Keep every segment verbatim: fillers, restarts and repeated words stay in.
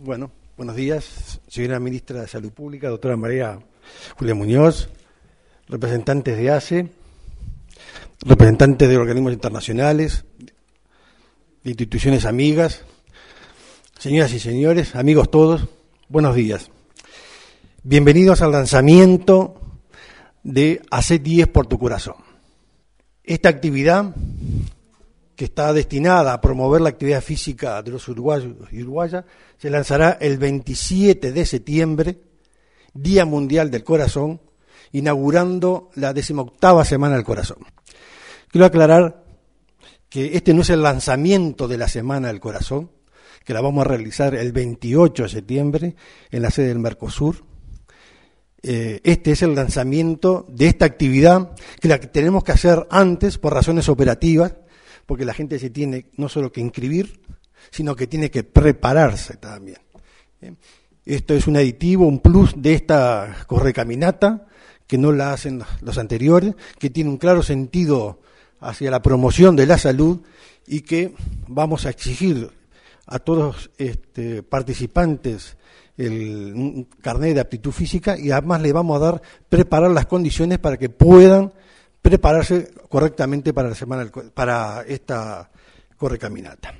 Bueno, buenos días, señora Ministra de Salud Pública, doctora María Julia Muñoz, representantes de A C E, representantes de organismos internacionales, de instituciones amigas, señoras y señores, amigos todos, buenos días. Bienvenidos al lanzamiento de Hacé diez por tu corazón. Esta actividad, que está destinada a promover la actividad física de los uruguayos y uruguayas, se lanzará el veintisiete de septiembre, Día Mundial del Corazón, inaugurando la decimoctava Semana del Corazón. Quiero aclarar que este no es el lanzamiento de la Semana del Corazón, que la vamos a realizar el veintiocho de septiembre en la sede del Mercosur. Eh, este es el lanzamiento de esta actividad, que la que tenemos que hacer antes por razones operativas, porque la gente se tiene no solo que inscribir, sino que tiene que prepararse también. Esto es un aditivo, un plus de esta correcaminata, que no la hacen los anteriores, que tiene un claro sentido hacia la promoción de la salud y que vamos a exigir a todos este, participantes el un carnet de aptitud física y además le vamos a dar, preparar las condiciones para que puedan prepararse correctamente para la semana, para esta correcaminata.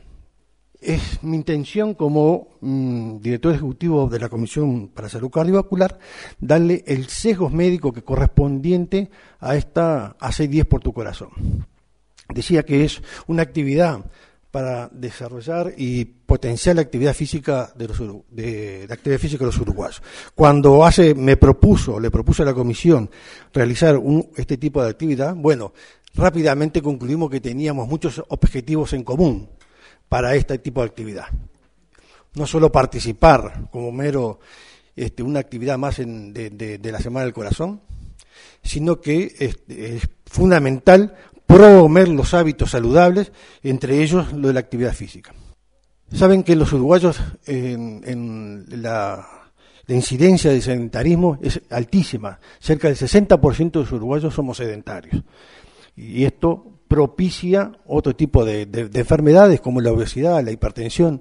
Es mi intención como mmm, director ejecutivo de la Comisión para Salud Cardiovascular darle el sesgo médico que correspondiente a esta Hacé diez por tu corazón. Decía que es una actividad para desarrollar y potenciar la actividad física de los de la actividad física de los uruguayos. Cuando hace me propuso, le propuso a la comisión realizar un, este tipo de actividad, bueno, rápidamente concluimos que teníamos muchos objetivos en común para este tipo de actividad. No solo participar como mero este, una actividad más en, de, de, de la Semana del Corazón, sino que este, es fundamental promover los hábitos saludables, entre ellos lo de la actividad física. Saben que los uruguayos, en, en la, la incidencia de sedentarismo es altísima, cerca del sesenta por ciento de los uruguayos somos sedentarios, y esto propicia otro tipo de, de, de enfermedades como la obesidad, la hipertensión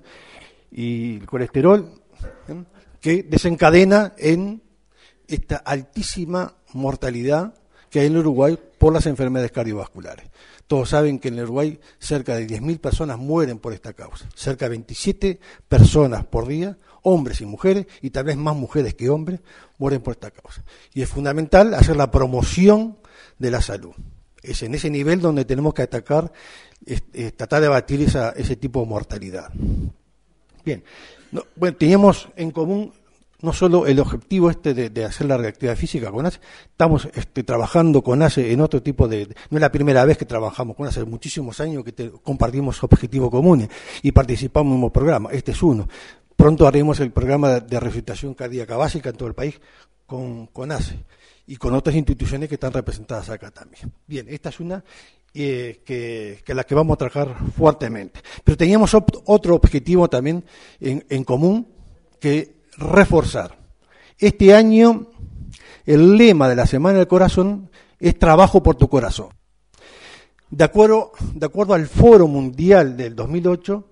y el colesterol, ¿eh? que desencadena en esta altísima mortalidad que hay en el Uruguay por las enfermedades cardiovasculares. Todos saben que en el Uruguay cerca de diez mil personas mueren por esta causa, cerca de veintisiete personas por día, hombres y mujeres, y tal vez más mujeres que hombres, mueren por esta causa. Y es fundamental hacer la promoción de la salud. Es en ese nivel donde tenemos que atacar, es, es, tratar de abatir esa, ese tipo de mortalidad. Bien, no, bueno, teníamos en común no solo el objetivo este de, de hacer la reactividad física con A C E, estamos este, trabajando con A C E en otro tipo de, no es la primera vez que trabajamos con A C E, hace muchísimos años que te, compartimos objetivos comunes y participamos en un programa, este es uno. Pronto haremos el programa de, de resucitación cardíaca básica en todo el país con, con A C E y con otras instituciones que están representadas acá también. Bien, esta es una eh, que, que la que vamos a trabajar fuertemente. Pero teníamos op- otro objetivo también en, en común que reforzar. Este año el lema de la Semana del Corazón es Trabajo por tu corazón. De acuerdo, de acuerdo al Foro Mundial del dos mil ocho,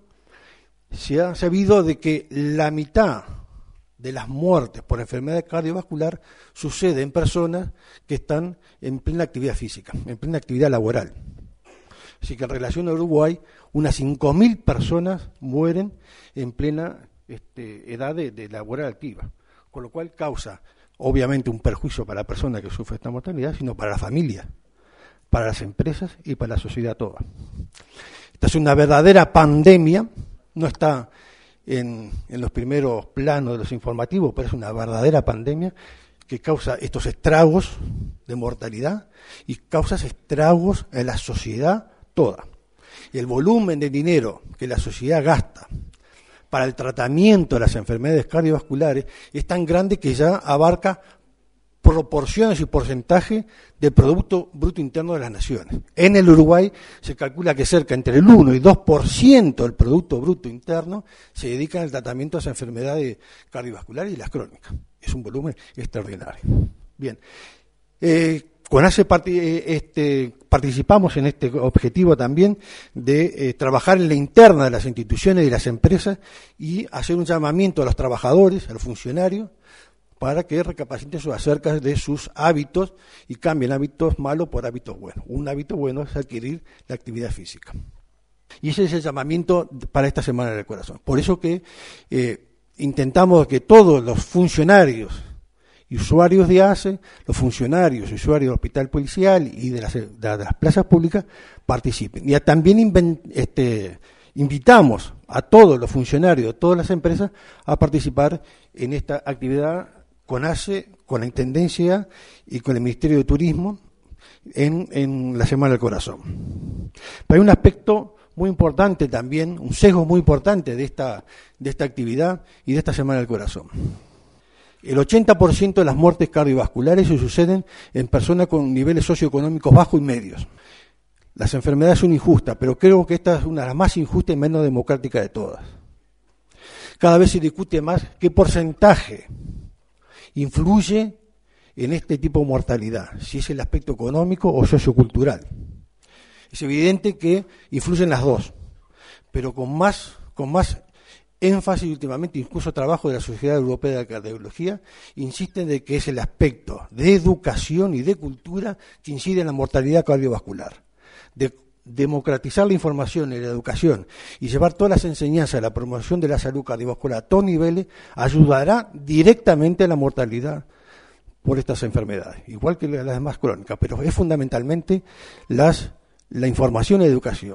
se ha sabido de que la mitad de las muertes por enfermedad cardiovascular sucede en personas que están en plena actividad física, en plena actividad laboral. Así que en relación a Uruguay, unas cinco mil personas mueren en plena Este, edad de, de laboral activa, con lo cual causa obviamente un perjuicio para la persona que sufre esta mortalidad, sino para la familia, para las empresas y para la sociedad toda. Esta es una verdadera pandemia, no está en, en los primeros planos de los informativos, pero es una verdadera pandemia que causa estos estragos de mortalidad y causa estragos en la sociedad toda. Y el volumen de dinero que la sociedad gasta para el tratamiento de las enfermedades cardiovasculares es tan grande que ya abarca proporciones y porcentaje del Producto Bruto Interno de las Naciones. En el Uruguay se calcula que cerca entre el uno y dos por ciento del Producto Bruto Interno se dedica al tratamiento de las enfermedades cardiovasculares y las crónicas. Es un volumen extraordinario. Bien, Eh, con ACE parti- este, participamos en este objetivo también de eh, trabajar en la interna de las instituciones y de las empresas y hacer un llamamiento a los trabajadores, a los funcionarios, para que recapaciten sus acerca de sus hábitos y cambien hábitos malos por hábitos buenos. Un hábito bueno es adquirir la actividad física. Y ese es el llamamiento para esta Semana del Corazón. Por eso que eh, intentamos que todos los funcionarios y usuarios de ACE, los funcionarios y usuarios del hospital policial y de las, de las plazas públicas participen. Y también inven, este, invitamos a todos los funcionarios de todas las empresas a participar en esta actividad con ACE, con la Intendencia y con el Ministerio de Turismo en, en la Semana del Corazón. Pero hay un aspecto muy importante también, un sesgo muy importante de esta, de esta actividad y de esta Semana del Corazón. El ochenta por ciento de las muertes cardiovasculares se suceden en personas con niveles socioeconómicos bajos y medios. Las enfermedades son injustas, pero creo que esta es una de las más injustas y menos democráticas de todas. Cada vez se discute más qué porcentaje influye en este tipo de mortalidad, si es el aspecto económico o sociocultural. Es evidente que influyen las dos, pero con más, con más énfasis últimamente, incluso trabajo de la Sociedad Europea de Cardiología, insisten de que es el aspecto de educación y de cultura que incide en la mortalidad cardiovascular. De democratizar la información y la educación y llevar todas las enseñanzas de la promoción de la salud cardiovascular a todos niveles ayudará directamente a la mortalidad por estas enfermedades, igual que las demás crónicas, pero es fundamentalmente las, la información y la educación.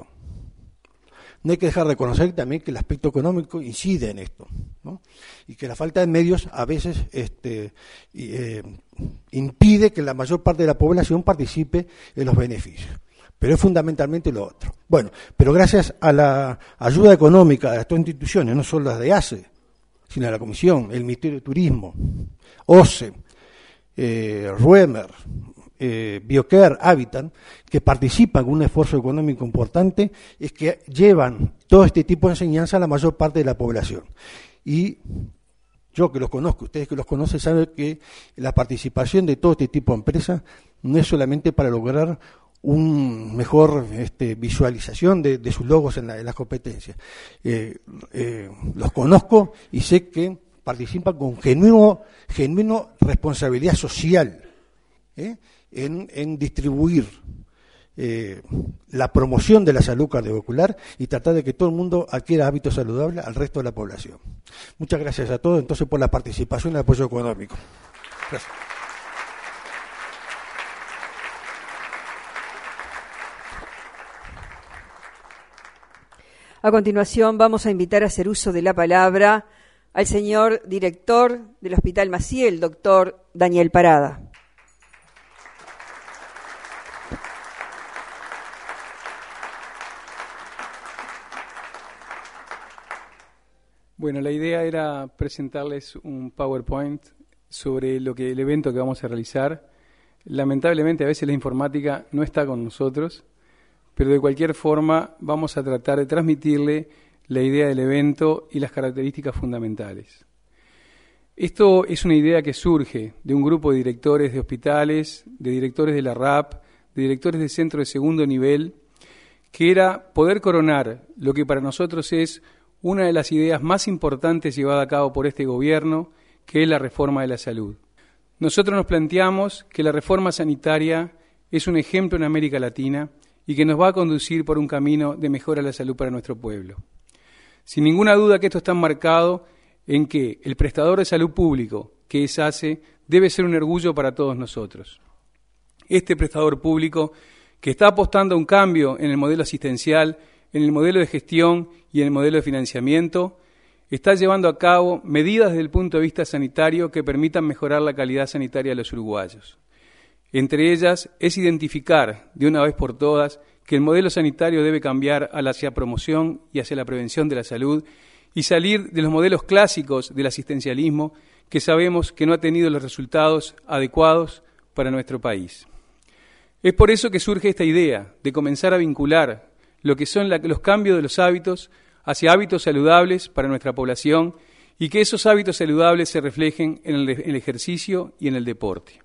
No hay que dejar de reconocer también que el aspecto económico incide en esto, ¿no? Y que la falta de medios a veces este, eh, impide que la mayor parte de la población participe en los beneficios. Pero es fundamentalmente lo otro. Bueno, pero gracias a la ayuda económica de estas instituciones, no solo las de ACE, sino de la Comisión, el Ministerio de Turismo, OCE, eh, Ruemer, eh, Biocare, Habitat, que participan con un esfuerzo económico importante, es que llevan todo este tipo de enseñanza a la mayor parte de la población. Y yo que los conozco, ustedes que los conocen, saben que la participación de todo este tipo de empresas no es solamente para lograr una mejor este, visualización de, de sus logos en, la, en las competencias. Eh, eh, los conozco y sé que participan con genuino, genuino responsabilidad social ¿eh? en, en distribuir eh, la promoción de la salud cardiovascular y tratar de que todo el mundo adquiera hábitos saludables al resto de la población. Muchas gracias a todos entonces por la participación y el apoyo económico. Gracias. A continuación vamos a invitar a hacer uso de la palabra al señor director del Hospital Maciel, el doctor Daniel Parada. Bueno, la idea era presentarles un PowerPoint sobre lo que el evento que vamos a realizar. Lamentablemente a veces la informática no está con nosotros, pero de cualquier forma vamos a tratar de transmitirle la idea del evento y las características fundamentales. Esto es una idea que surge de un grupo de directores de hospitales, de directores de la R A P, de directores de centro de segundo nivel, que era poder coronar lo que para nosotros es una de las ideas más importantes llevada a cabo por este gobierno, que es la reforma de la salud. Nosotros nos planteamos que la reforma sanitaria es un ejemplo en América Latina y que nos va a conducir por un camino de mejora de la salud para nuestro pueblo. Sin ninguna duda que esto está marcado en que el prestador de salud público, que es ACE, debe ser un orgullo para todos nosotros. Este prestador público que está apostando a un cambio en el modelo asistencial, en el modelo de gestión y en el modelo de financiamiento, está llevando a cabo medidas desde el punto de vista sanitario que permitan mejorar la calidad sanitaria de los uruguayos. Entre ellas es identificar de una vez por todas que el modelo sanitario debe cambiar hacia la promoción y hacia la prevención de la salud y salir de los modelos clásicos del asistencialismo que sabemos que no ha tenido los resultados adecuados para nuestro país. Es por eso que surge esta idea de comenzar a vincular lo que son la, los cambios de los hábitos hacia hábitos saludables para nuestra población y que esos hábitos saludables se reflejen en el, en el ejercicio y en el deporte.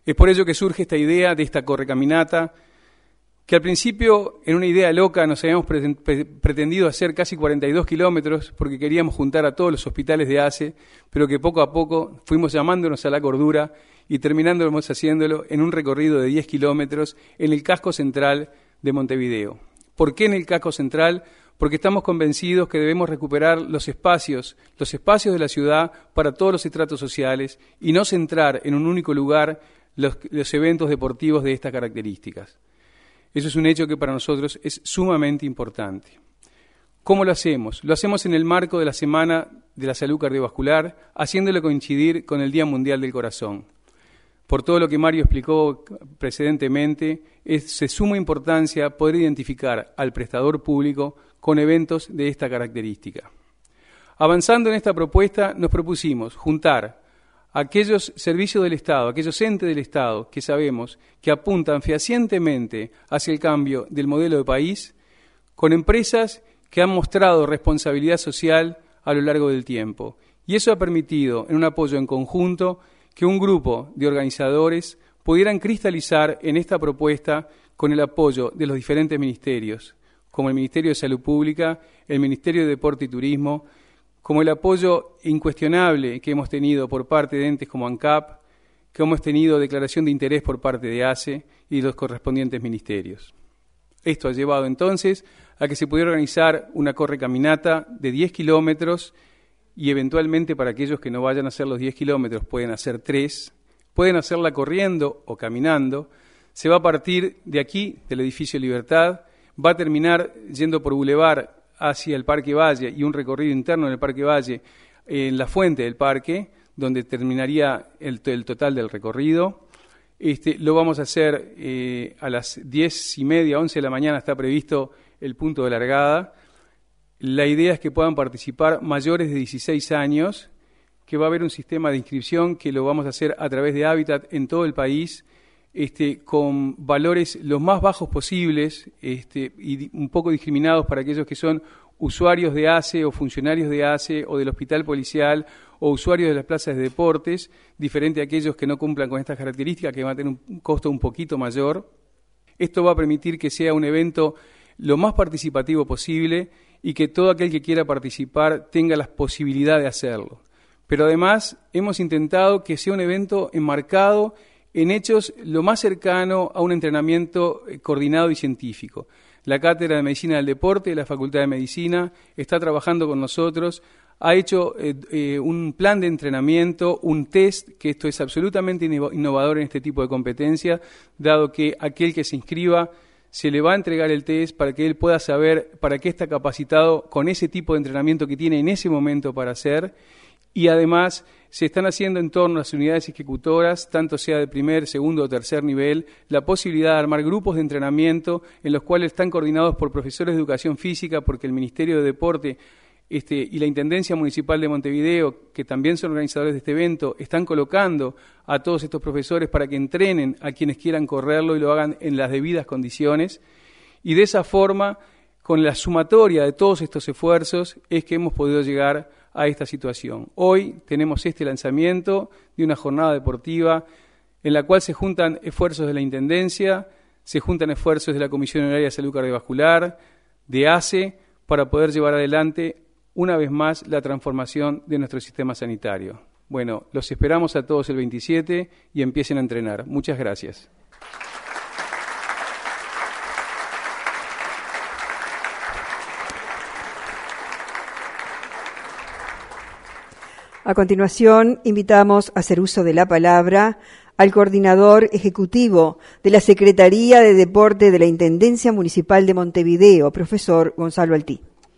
Es por ello que surge esta idea de esta correcaminata, que al principio, en una idea loca, nos habíamos pretendido hacer casi cuarenta y dos kilómetros porque queríamos juntar a todos los hospitales de ACE, pero que poco a poco fuimos llamándonos a la cordura y terminándonos haciéndolo en un recorrido de diez kilómetros en el casco central de Montevideo. ¿Por qué en el casco central? Porque estamos convencidos que debemos recuperar los espacios, los espacios de la ciudad para todos los estratos sociales y no centrar en un único lugar los, los eventos deportivos de estas características. Eso es un hecho que para nosotros es sumamente importante. ¿Cómo lo hacemos? Lo hacemos en el marco de la Semana de la Salud Cardiovascular, haciéndolo coincidir con el Día Mundial del Corazón. Por todo lo que Mario explicó precedentemente, es de suma importancia poder identificar al prestador público con eventos de esta característica. Avanzando en esta propuesta, nos propusimos juntar aquellos servicios del Estado, aquellos entes del Estado que sabemos que apuntan fehacientemente hacia el cambio del modelo de país, con empresas que han mostrado responsabilidad social a lo largo del tiempo. Y eso ha permitido, en un apoyo en conjunto, que un grupo de organizadores pudieran cristalizar en esta propuesta con el apoyo de los diferentes ministerios, como el Ministerio de Salud Pública, el Ministerio de Deporte y Turismo, como el apoyo incuestionable que hemos tenido por parte de entes como ANCAP, que hemos tenido declaración de interés por parte de ACE y los correspondientes ministerios. Esto ha llevado entonces a que se pudiera organizar una correcaminata de diez kilómetros y eventualmente para aquellos que no vayan a hacer los diez kilómetros pueden hacer tres, pueden hacerla corriendo o caminando. Se va a partir de aquí, del edificio Libertad, va a terminar yendo por Boulevard hacia el Parque Valle y un recorrido interno en el Parque Valle en la fuente del parque, donde terminaría el, el total del recorrido. Este, lo vamos a hacer eh, a las diez y media, once de la mañana está previsto el punto de largada. La idea es que puedan participar mayores de dieciséis años, que va a haber un sistema de inscripción que lo vamos a hacer a través de Hábitat en todo el país, Este, con valores los más bajos posibles este, y un poco discriminados para aquellos que son usuarios de ACE o funcionarios de ACE o del hospital policial o usuarios de las plazas de deportes, diferente a aquellos que no cumplan con estas características, que van a tener un costo un poquito mayor. Esto va a permitir que sea un evento lo más participativo posible y que todo aquel que quiera participar tenga la posibilidad de hacerlo. Pero además hemos intentado que sea un evento enmarcado en hechos lo más cercano a un entrenamiento coordinado y científico. La Cátedra de Medicina del Deporte de la Facultad de Medicina está trabajando con nosotros, ha hecho eh, eh, un plan de entrenamiento, un test, que esto es absolutamente innovador en este tipo de competencia, dado que aquel que se inscriba se le va a entregar el test para que él pueda saber para qué está capacitado con ese tipo de entrenamiento que tiene en ese momento para hacer. Y además se están haciendo en torno a las unidades ejecutoras, tanto sea de primer, segundo o tercer nivel, la posibilidad de armar grupos de entrenamiento en los cuales están coordinados por profesores de educación física, porque el Ministerio de Deporte este, y la Intendencia Municipal de Montevideo, que también son organizadores de este evento, están colocando a todos estos profesores para que entrenen a quienes quieran correrlo y lo hagan en las debidas condiciones. Y de esa forma, con la sumatoria de todos estos esfuerzos, es que hemos podido llegar a esta situación. Hoy tenemos este lanzamiento de una jornada deportiva en la cual se juntan esfuerzos de la Intendencia, se juntan esfuerzos de la Comisión Honoraria de Salud Cardiovascular, de ACE, para poder llevar adelante una vez más la transformación de nuestro sistema sanitario. Bueno, los esperamos a todos el veintisiete y empiecen a entrenar. Muchas gracias. A continuación, invitamos a hacer uso de la palabra al coordinador ejecutivo de la Secretaría de Deporte de la Intendencia Municipal de Montevideo, profesor Gonzalo Altí.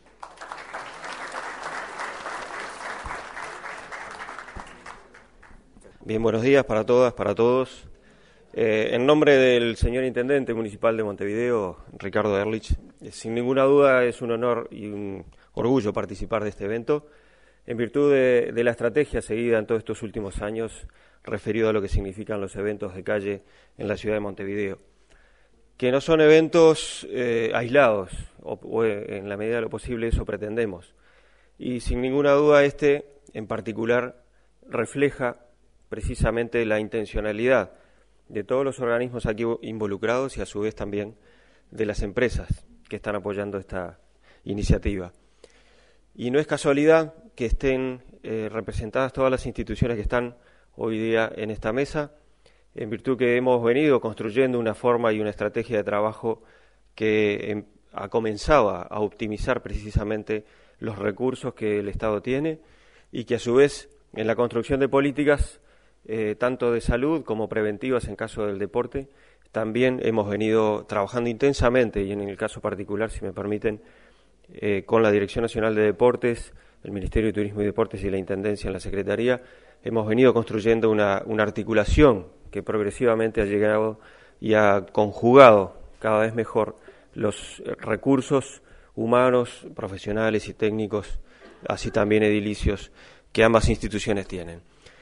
Bien, buenos días para todas, para todos. Eh, en nombre del señor Intendente Municipal de Montevideo, Ricardo Erlich, eh, sin ninguna duda es un honor y un orgullo participar de este evento, en virtud de, de la estrategia seguida en todos estos últimos años referido a lo que significan los eventos de calle en la ciudad de Montevideo, que no son eventos eh, aislados, o, o en la medida de lo posible eso pretendemos. Y sin ninguna duda este, en particular, refleja precisamente la intencionalidad de todos los organismos aquí involucrados y a su vez también de las empresas que están apoyando esta iniciativa. Y no es casualidad que estén eh, representadas todas las instituciones que están hoy día en esta mesa, en virtud que hemos venido construyendo una forma y una estrategia de trabajo que eh, ha comenzado a, a optimizar precisamente los recursos que el Estado tiene y que a su vez en la construcción de políticas eh, tanto de salud como preventivas en caso del deporte también hemos venido trabajando intensamente y en el caso particular, si me permiten, eh, con la Dirección Nacional de Deportes, el Ministerio de Turismo y Deportes y la Intendencia en la Secretaría, hemos venido construyendo una, una articulación que progresivamente ha llegado y ha conjugado cada vez mejor los recursos humanos, profesionales y técnicos, así también edilicios, que ambas instituciones tienen.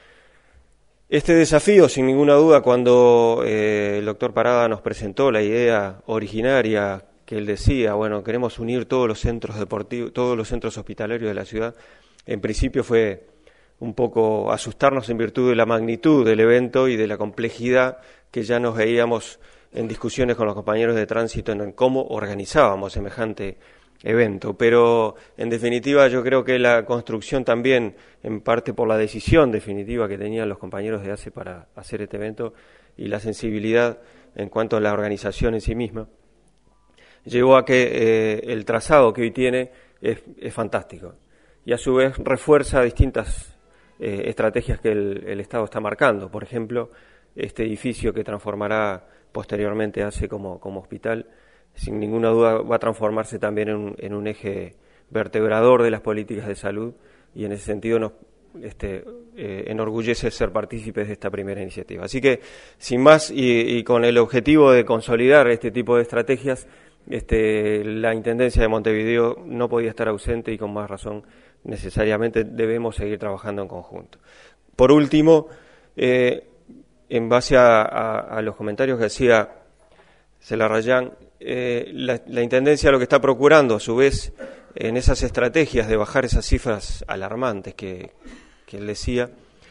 Este desafío, sin ninguna duda, cuando eh, el doctor Parada nos presentó la idea originaria que él decía, bueno, queremos unir todos los centros deportivos, todos los centros hospitalarios de la ciudad, en principio fue un poco asustarnos en virtud de la magnitud del evento y de la complejidad que ya nos veíamos en discusiones con los compañeros de tránsito en cómo organizábamos semejante evento, pero en definitiva yo creo que la construcción también, en parte por la decisión definitiva que tenían los compañeros de A C E para hacer este evento y la sensibilidad en cuanto a la organización en sí misma, llevó a que eh, el trazado que hoy tiene es, es fantástico y a su vez refuerza distintas eh, estrategias que el, el Estado está marcando. Por ejemplo, este edificio que transformará posteriormente A C E como, como hospital, sin ninguna duda va a transformarse también en un, en un eje vertebrador de las políticas de salud y en ese sentido nos este, eh, enorgullece ser partícipes de esta primera iniciativa. Así que, sin más y, y con el objetivo de consolidar este tipo de estrategias, este, la Intendencia de Montevideo no podía estar ausente y con más razón necesariamente debemos seguir trabajando en conjunto. Por último, eh, en base a, a, a los comentarios que hacía Celarrayán, eh, la, la Intendencia lo que está procurando, a su vez, en esas estrategias de bajar esas cifras alarmantes que, que él decía,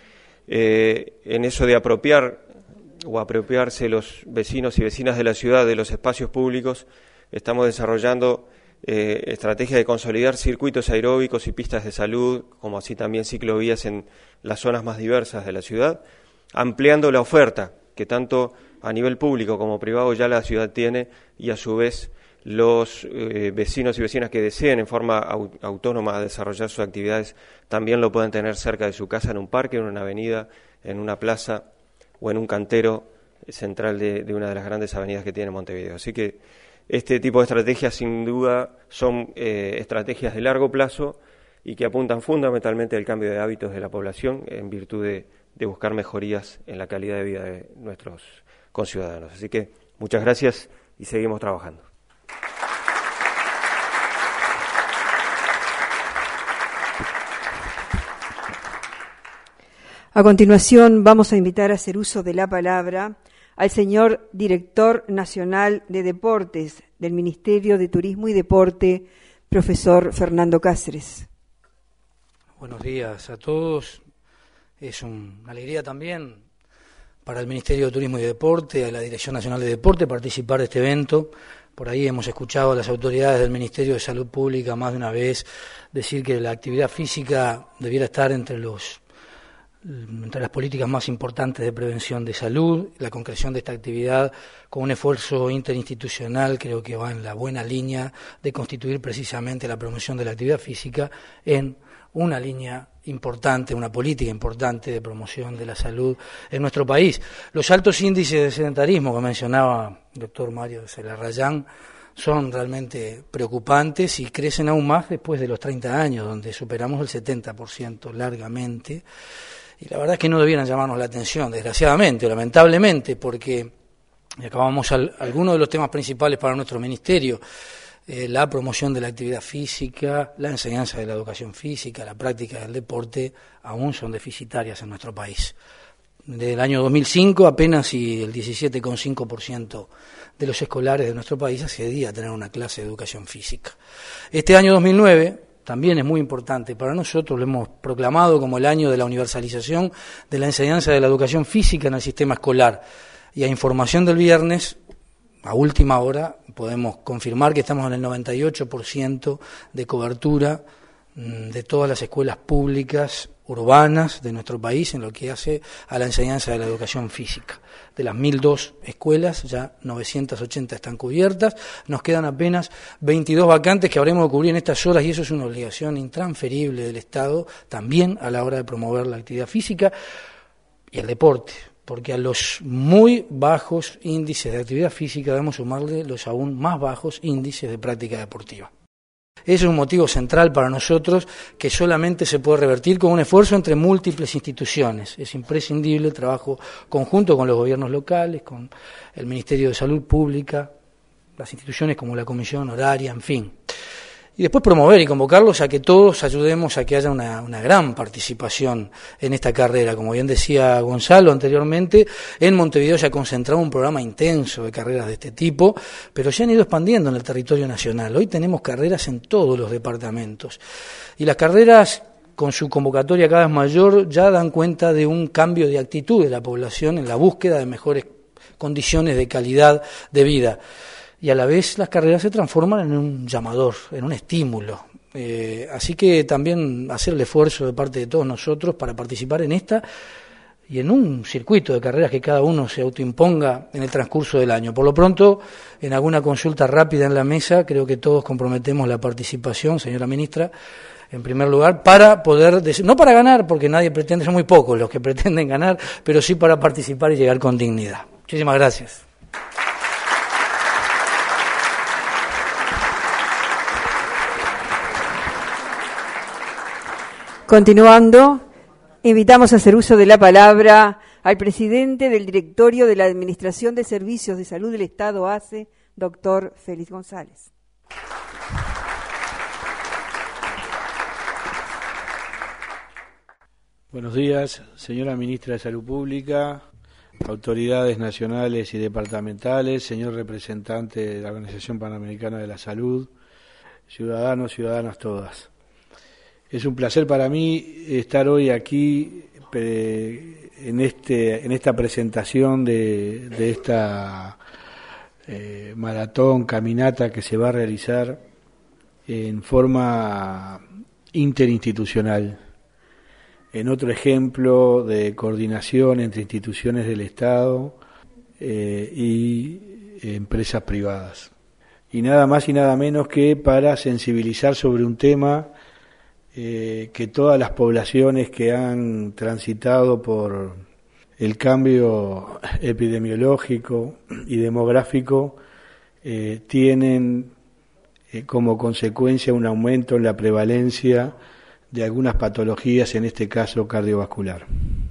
eh, en eso de apropiar o apropiarse los vecinos y vecinas de la ciudad de los espacios públicos, estamos desarrollando eh, estrategias de consolidar circuitos aeróbicos y pistas de salud, como así también ciclovías en las zonas más diversas de la ciudad, ampliando la oferta que tanto a nivel público como privado ya la ciudad tiene y a su vez los eh, vecinos y vecinas que deseen en forma au- autónoma desarrollar sus actividades también lo pueden tener cerca de su casa, en un parque, en una avenida, en una plaza o en un cantero central de, de una de las grandes avenidas que tiene Montevideo. Así que este tipo de estrategias sin duda son eh, estrategias de largo plazo y que apuntan fundamentalmente al cambio de hábitos de la población en virtud de, de buscar mejorías en la calidad de vida de nuestros conciudadanos. Así que muchas gracias y seguimos trabajando. A continuación vamos a invitar a hacer uso de la palabra al señor Director Nacional de Deportes del Ministerio de Turismo y Deporte, profesor Fernando Cáceres. Buenos días a todos. Es un, una alegría también para el Ministerio de Turismo y Deporte, a la Dirección Nacional de Deporte, participar de este evento. Por ahí hemos escuchado a las autoridades del Ministerio de Salud Pública más de una vez decir que la actividad física debiera estar entre los entre las políticas más importantes de prevención de salud. La concreción de esta actividad con un esfuerzo interinstitucional creo que va en la buena línea de constituir precisamente la promoción de la actividad física en una línea importante, una política importante de promoción de la salud en nuestro país. Los altos índices de sedentarismo que mencionaba el doctor Mario Celarrayán son realmente preocupantes y crecen aún más después de los treinta años, donde superamos el setenta por ciento largamente. Y la verdad es que no debieran llamarnos la atención, desgraciadamente o lamentablemente, porque y acabamos al, algunos de los temas principales para nuestro ministerio, eh, la promoción de la actividad física, la enseñanza de la educación física, la práctica del deporte, aún son deficitarias en nuestro país. Desde el año dos mil cinco apenas si el diecisiete coma cinco por ciento de los escolares de nuestro país accedía a tener una clase de educación física. Este año dos mil nueve también es muy importante para nosotros, lo hemos proclamado como el año de la universalización de la enseñanza de la educación física en el sistema escolar. Y a información del viernes, a última hora, podemos confirmar que estamos en el noventa y ocho por ciento de cobertura de todas las escuelas públicas urbanas de nuestro país en lo que hace a la enseñanza de la educación física. De las mil dos escuelas, ya novecientas ochenta están cubiertas, nos quedan apenas veintidós vacantes que habremos de cubrir en estas horas, y eso es una obligación intransferible del Estado también a la hora de promover la actividad física y el deporte, porque a los muy bajos índices de actividad física debemos sumarle los aún más bajos índices de práctica deportiva. Ese es un motivo central para nosotros que solamente se puede revertir con un esfuerzo entre múltiples instituciones. Es imprescindible el trabajo conjunto con los gobiernos locales, con el Ministerio de Salud Pública, las instituciones como la Comisión Horaria, en fin. Y después promover y convocarlos a que todos ayudemos a que haya una, una gran participación en esta carrera. Como bien decía Gonzalo anteriormente, en Montevideo se ha concentrado un programa intenso de carreras de este tipo, pero se han ido expandiendo en el territorio nacional. Hoy tenemos carreras en todos los departamentos. Y las carreras, con su convocatoria cada vez mayor, ya dan cuenta de un cambio de actitud de la población en la búsqueda de mejores condiciones de calidad de vida. Y a la vez las carreras se transforman en un llamador, en un estímulo. Eh, así que también hacer el esfuerzo de parte de todos nosotros para participar en esta y en un circuito de carreras que cada uno se autoimponga en el transcurso del año. Por lo pronto, en alguna consulta rápida en la mesa, creo que todos comprometemos la participación, señora ministra, en primer lugar, para poder, no para ganar, porque nadie pretende, son muy pocos los que pretenden ganar, pero sí para participar y llegar con dignidad. Muchísimas gracias. Continuando, invitamos a hacer uso de la palabra al presidente del Directorio de la Administración de Servicios de Salud del Estado, A C E, doctor Félix González. Buenos días, señora ministra de Salud Pública, autoridades nacionales y departamentales, señor representante de la Organización Panamericana de la Salud, ciudadanos, ciudadanas todas. Es un placer para mí estar hoy aquí en este en esta presentación de, de esta eh, maratón, caminata que se va a realizar en forma interinstitucional, en otro ejemplo de coordinación entre instituciones del Estado eh, y empresas privadas. Y nada más y nada menos que para sensibilizar sobre un tema Eh, que todas las poblaciones que han transitado por el cambio epidemiológico y demográfico eh, tienen eh, como consecuencia un aumento en la prevalencia de algunas patologías, en este caso cardiovascular.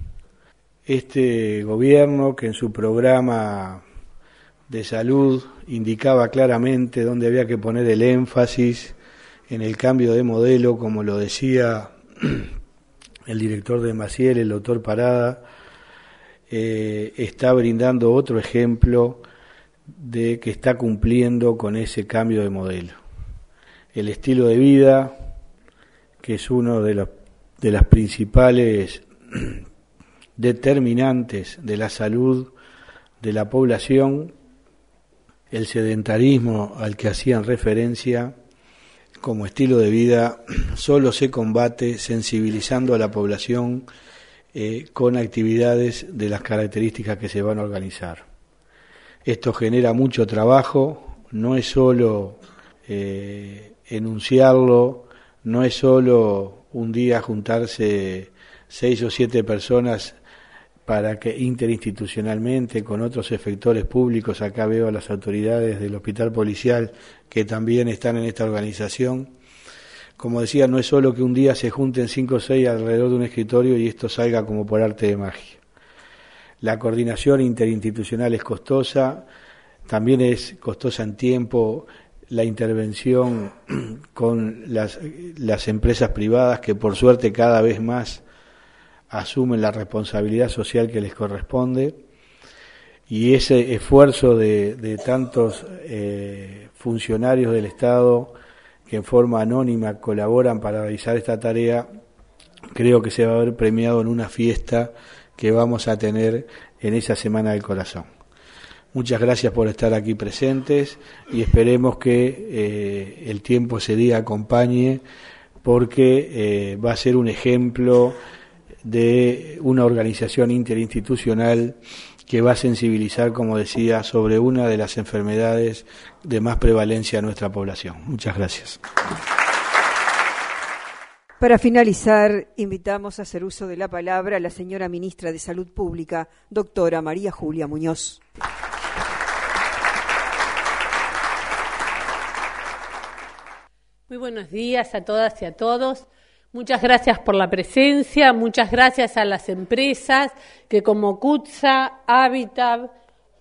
Este gobierno, que en su programa de salud indicaba claramente dónde había que poner el énfasis en el cambio de modelo, como lo decía el director de Maciel, el doctor Parada, eh, está brindando otro ejemplo de que está cumpliendo con ese cambio de modelo. El estilo de vida, que es uno de los de las principales determinantes de la salud de la población, el sedentarismo al que hacían referencia como estilo de vida, solo se combate sensibilizando a la población eh, con actividades de las características que se van a organizar. Esto genera mucho trabajo, no es solo eh, enunciarlo, no es solo un día juntarse seis o siete personas para que interinstitucionalmente con otros efectores públicos, acá veo a las autoridades del hospital policial que también están en esta organización. Como decía, no es solo que un día se junten cinco o seis alrededor de un escritorio y esto salga como por arte de magia. La coordinación interinstitucional es costosa, también es costosa en tiempo la intervención con las, las empresas privadas, que por suerte cada vez más asumen la responsabilidad social que les corresponde, y ese esfuerzo de, de tantos eh, funcionarios del Estado que en forma anónima colaboran para realizar esta tarea, creo que se va a ver premiado en una fiesta que vamos a tener en esa Semana del Corazón. muchas gracias por estar aquí presentes y esperemos que eh, el tiempo ese día acompañe, porque eh, va a ser un ejemplo de una organización interinstitucional que va a sensibilizar, como decía, sobre una de las enfermedades de más prevalencia en nuestra población. Muchas gracias. Para finalizar, invitamos a hacer uso de la palabra a la señora ministra de Salud Pública, doctora María Julia Muñoz. Muy buenos días a todas y a todos. Muchas gracias por la presencia, muchas gracias a las empresas que como CUTSA, Habitat,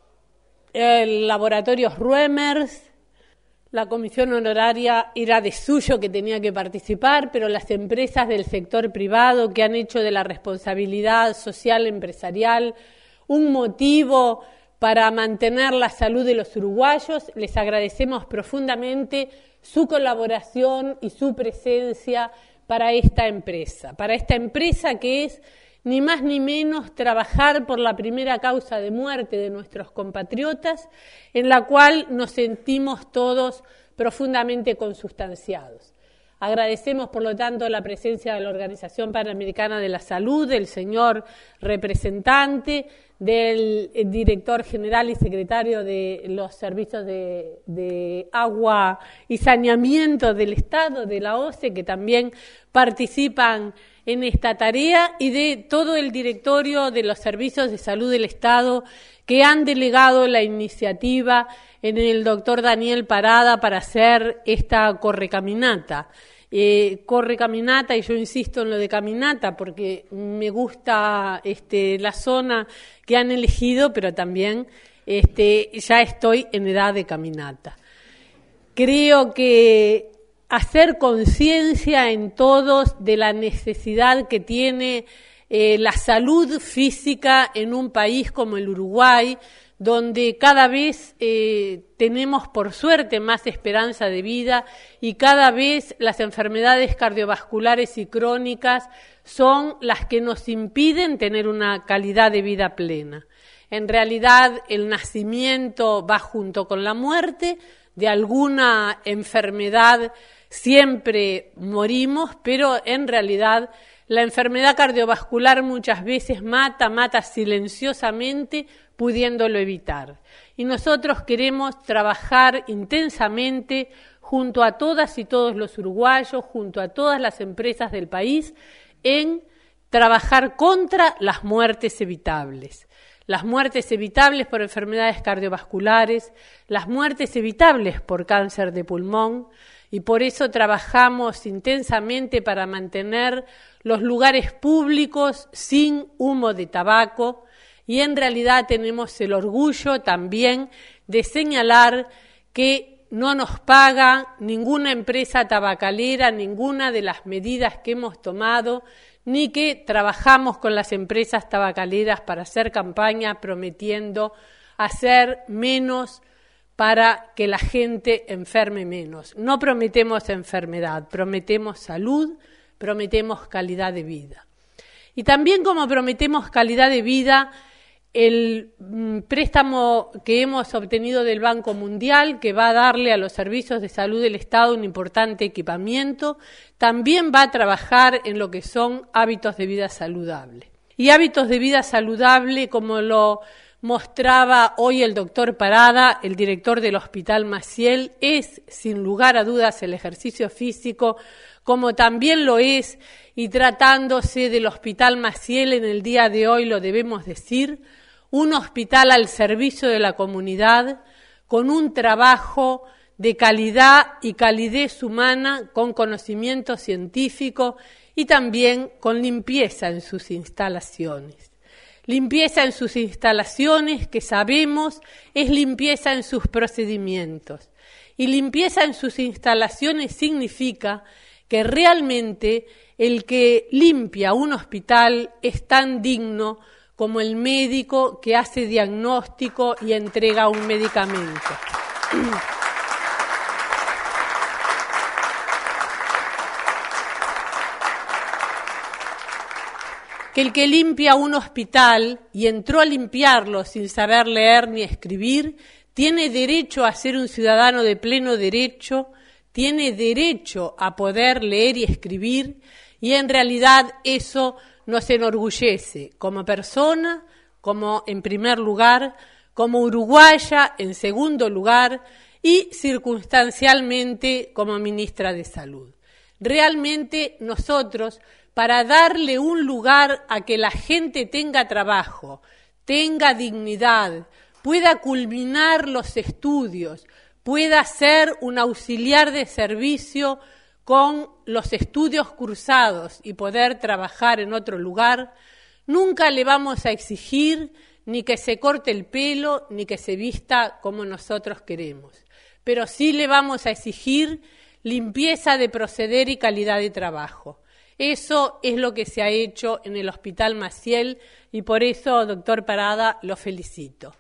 el Laboratorios Ruemers, la comisión honoraria era de suyo que tenía que participar, pero las empresas del sector privado que han hecho de la responsabilidad social empresarial un motivo para mantener la salud de los uruguayos, les agradecemos profundamente su colaboración y su presencia para esta empresa, para esta empresa que es ni más ni menos trabajar por la primera causa de muerte de nuestros compatriotas, en la cual nos sentimos todos profundamente consustanciados. Agradecemos, por lo tanto, la presencia de la Organización Panamericana de la Salud, del señor representante, del director general y secretario de los servicios de, de agua y saneamiento del Estado, de la O C E, que también participan en esta tarea, y de todo el directorio de los servicios de salud del Estado que han delegado la iniciativa en el doctor Daniel Parada para hacer esta correcaminata. Eh, correcaminata, y yo insisto en lo de caminata porque me gusta este, la zona que han elegido, pero también este, ya estoy en edad de caminata. Creo que hacer conciencia en todos de la necesidad que tiene eh, la salud física en un país como el Uruguay, donde cada vez eh, tenemos, por suerte, más esperanza de vida y cada vez las enfermedades cardiovasculares y crónicas son las que nos impiden tener una calidad de vida plena. En realidad, el nacimiento va junto con la muerte, de alguna enfermedad siempre morimos, pero en realidad la enfermedad cardiovascular muchas veces mata, mata silenciosamente, pudiéndolo evitar. Y nosotros queremos trabajar intensamente junto a todas y todos los uruguayos, junto a todas las empresas del país, en trabajar contra las muertes evitables. Las muertes evitables por enfermedades cardiovasculares, las muertes evitables por cáncer de pulmón, y por eso trabajamos intensamente para mantener los lugares públicos sin humo de tabaco, y en realidad tenemos el orgullo también de señalar que no nos paga ninguna empresa tabacalera, ninguna de las medidas que hemos tomado, ni que trabajamos con las empresas tabacaleras para hacer campaña prometiendo hacer menos para que la gente enferme menos. No prometemos enfermedad, prometemos salud, prometemos calidad de vida. Y también, como prometemos calidad de vida, el mm, préstamo que hemos obtenido del Banco Mundial, que va a darle a los servicios de salud del Estado un importante equipamiento, también va a trabajar en lo que son hábitos de vida saludable. Y hábitos de vida saludable, como lo mostraba hoy el doctor Parada, el director del Hospital Maciel, es sin lugar a dudas el ejercicio físico, como también lo es, y tratándose del Hospital Maciel en el día de hoy lo debemos decir, un hospital al servicio de la comunidad, con un trabajo de calidad y calidez humana, con conocimiento científico y también con limpieza en sus instalaciones. Limpieza en sus instalaciones, que sabemos es limpieza en sus procedimientos. Y limpieza en sus instalaciones significa que realmente el que limpia un hospital es tan digno como el médico que hace diagnóstico y entrega un medicamento. que el que limpia un hospital y entró a limpiarlo sin saber leer ni escribir, tiene derecho a ser un ciudadano de pleno derecho, tiene derecho a poder leer y escribir, y en realidad eso nos enorgullece como persona, como en primer lugar, como uruguaya en segundo lugar y circunstancialmente como ministra de Salud. Realmente nosotros, para darle un lugar a que la gente tenga trabajo, tenga dignidad, pueda culminar los estudios, pueda ser un auxiliar de servicio con los estudios cursados y poder trabajar en otro lugar, nunca le vamos a exigir ni que se corte el pelo, ni que se vista como nosotros queremos. Pero sí le vamos a exigir limpieza de proceder y calidad de trabajo. Eso es lo que se ha hecho en el Hospital Maciel y por eso, doctor Parada, lo felicito.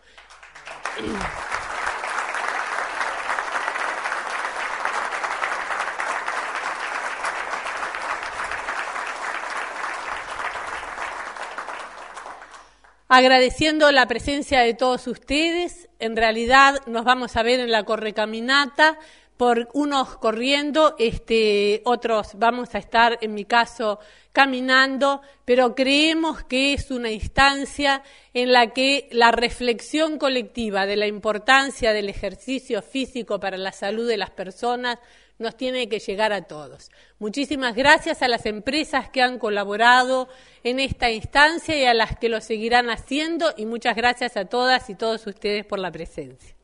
Agradeciendo la presencia de todos ustedes, en realidad nos vamos a ver en la correcaminata, por unos corriendo, este, otros vamos a estar, en mi caso, caminando, pero creemos que es una instancia en la que la reflexión colectiva de la importancia del ejercicio físico para la salud de las personas nos tiene que llegar a todos. Muchísimas gracias a las empresas que han colaborado en esta instancia y a las que lo seguirán haciendo, y muchas gracias a todas y todos ustedes por la presencia.